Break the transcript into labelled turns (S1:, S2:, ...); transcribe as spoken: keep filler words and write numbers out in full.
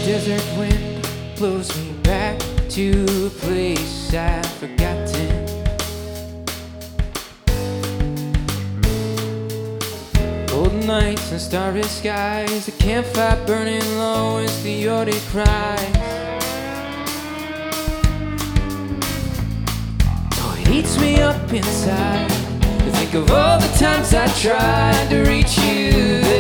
S1: desert wind blows me back to a place I've forgotten. Cold nights and starry skies, the campfire burning low as the Yorkie cries. Oh, it eats me up inside to think of all the times I tried to reach you there.